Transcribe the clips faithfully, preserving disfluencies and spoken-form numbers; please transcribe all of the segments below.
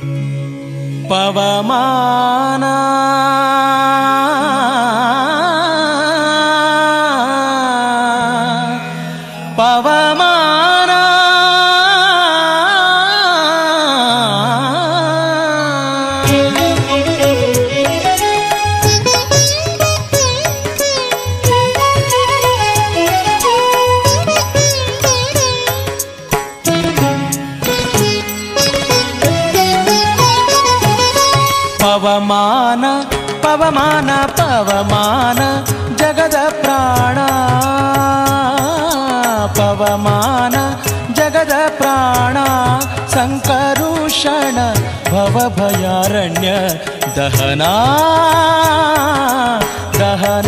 ಪವಮಾನ ಪವಮಾನ ಪವಮಾನ ಪವಮಾನ ಪವಮಾನ ಜಗದ ಪ್ರಾಣ ಪವಮಾನ ಜಗದ ಪ್ರಾಣ ಸಂಕರುಷಣ ಭವಭಯಾರಣ್ಯ ದಹನ ದಹನ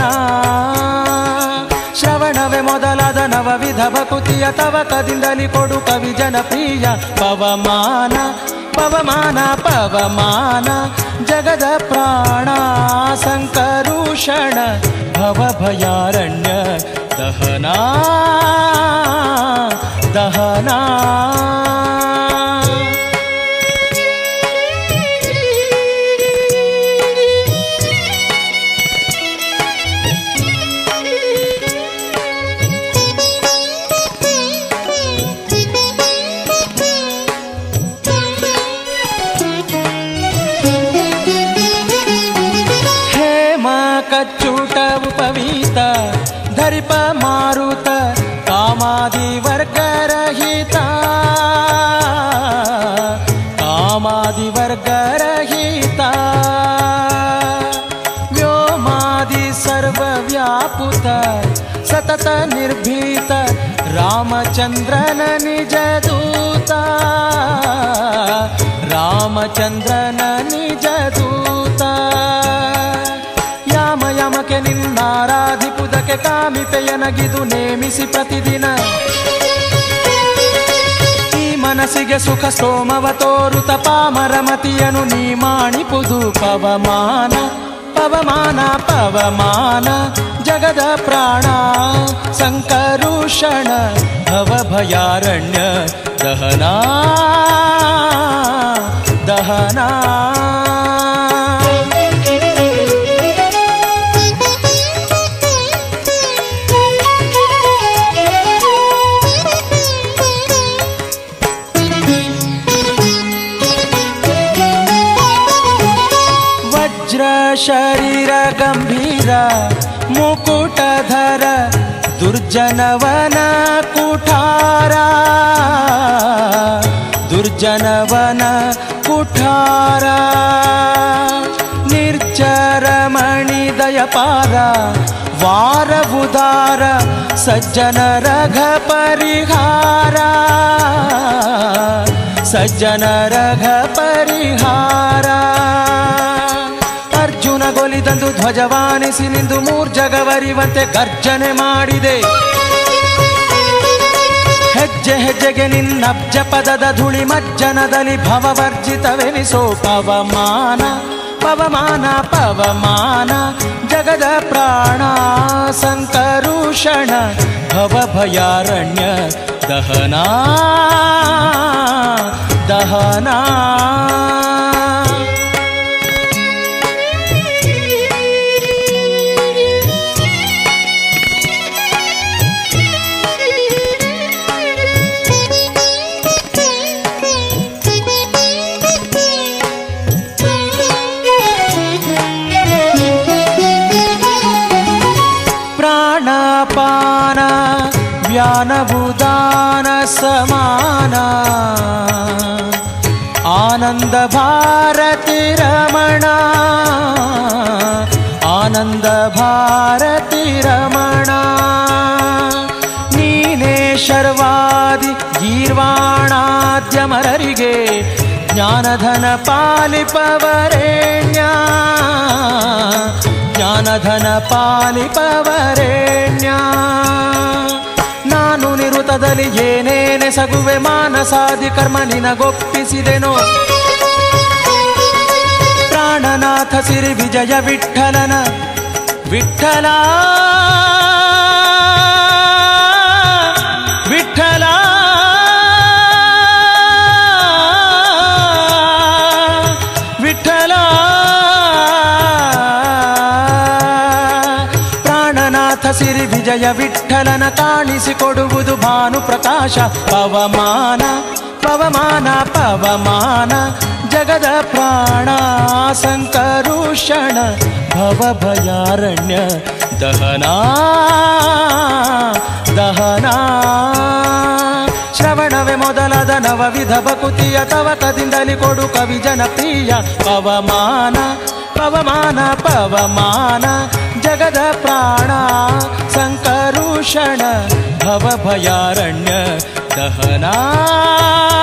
ಶ್ರವಣವೇ ಮೊದಲಾದ ನವವಿಧ ಭಕುತಿಯ ತವಕದಿಂದಲಿ ಕೊಡು ಕವಿ ಜನಪ್ರಿಯ ಪವಮಾನ ಪವಮಾನ ಪವಮಾನ ಜಗದ ಪ್ರಾಣ ಸಂಕರುಷಣ ಭವಭಯಾರಣ್ಯ ದಹನ ದಹನ ಕಚ್ಚುಟ ಉಪವೀತ ಧರಿಪ ಮಾರುತ ಕಾಮಾದಿ ವರ್ಗರಹಿತ ಕಾಮಾದಿ ವರ್ಗರಹಿತ ವ್ಯೋಮಾದಿ ಸರ್ವವ್ಯಾಪುತ ಸತತ ನಿರ್ಭೀತ ರಾಮಚಂದ್ರನ ನಿಜ ದೂತ ರಾಮಚಂದ್ರನ ನಿಜ ದೂತ ಯಾಮ ಯಮಕೆ ನಿನ್ನಾರಾಧಿಪುದಕ್ಕೆ ಕಾಮಿಪೆಯನಗಿದು ನೇಮಿಸಿ ಪ್ರತಿದಿನ ಈ ಮನಸ್ಸಿಗೆ ಸುಖ ಸೋಮವ ತೋರುತ ಪಾಮರಮತಿಯನು ನೀ ಮಾಣಿಪುದು ಪವಮಾನ ಪವಮಾನ ಪವಮಾನ ಜಗದ ಪ್ರಾಣ ಸಂಕರುಷಣ ಭವಭಯಾರಣ್ಯ ದಹನ ದಹನ ಶರೀರ ಗಂಭೀರ ಮುಕುಟಧರ ದುರ್ಜನವನ ಕುಠಾರ ದುರ್ಜನವನ ಕುಠಾರ ನಿರ್ಜರ ಮಣಿದಯಪಾರ ವಾರವುದಾರ ಸಜ್ಜನ ರಘ ಪರಿಹಾರ ಸಜ್ಜನ ರಘ ಪರಿಹಾರ ಅರ್ಜುನಗೊಲಿದಂದು ಧ್ವಜವಾನಿಸಿ ನಿಂದು ಮೂರ್ಜಗವರಿವಂತೆ ಗರ್ಜನೆ ಮಾಡಿದೆ ಹೆಜ್ಜೆ ಹೆಜ್ಜೆಗೆ ನಿನ್ನಬ್ಜ ಪದದ ಧೂಳಿ ಮಜ್ಜನದಲ್ಲಿ ಭವವರ್ಜಿತವೆನಿಸೋ ಪವಮಾನ ಪವಮಾನ ಪವಮಾನ ಜಗದ ಪ್ರಾಣ ಸಂಕರುಷಣ ಭವಭಯಾರಣ್ಯ ದಹನ ದಹನ ಪ್ರಾಣಪಾನ ವ್ಯಾನಭೂದಾನ ಸಮಾನ ಆನಂದ ಭಾರತಿ ರಮಣ ಆನಂದ ಭಾರತಿ ರಮಣ ನೀನೇ ಶರ್ವಾದಿ ಗೀರ್ವಾಣಾದ್ಯಮರರಿಗೆ ಜ್ಞಾನಧನ ಪಾಲಿಪವರೇಣ್ಯ ಜ್ಞಾನಧನ ಪಾಲಿಪವರೇಣ್ಯ ನಾನು ನಿರುತದಲ್ಲಿ ಏನೇನೆ ಸಗುವೆ ಮಾನಸಾದಿ ಕರ್ಮ ನಿನಗೊಪ್ಪಿಸಿದೆನೋ ಪ್ರಾಣನಾಥ ಸಿರಿ ವಿಜಯ ವಿಠಲನ ವಿಠಲ ವಿಠಲ ಪ್ರಾಣನಾಥ ಸಿರಿ ವಿಜಯ ವಿಠಲನ ಕಾಣಿಸಿಕೊಡುವುದು ಭಾನು ಪ್ರಕಾಶ ಪವಮಾನ ಪವಮಾನ ಪವಮಾನ ಜಗದ ಪ್ರಾಣ ಸಂಕರುಷಣ ಭವಭಯಾರಣ್ಯ ದಹನ ದಹನ ಶ್ರವಣವೇ ಮೊದಲಾದ ನವವಿಧ ಭಕುತಿಯ ತವಕದಿಂದಲಿ ಕೊಡು ಕವಿ ಜನಪ್ರಿಯ ಪವಮಾನ ಪವಮಾನ ಪವಮಾನ ಜಗದ ಪ್ರಾಣ ಸಂಕರುಷಣ ಭವಭಯಾರಣ್ಯ ದಹನ